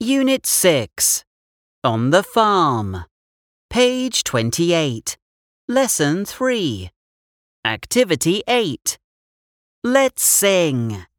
Unit 6. On the Farm. Page 28. Lesson 3. Activity 8. Let's sing.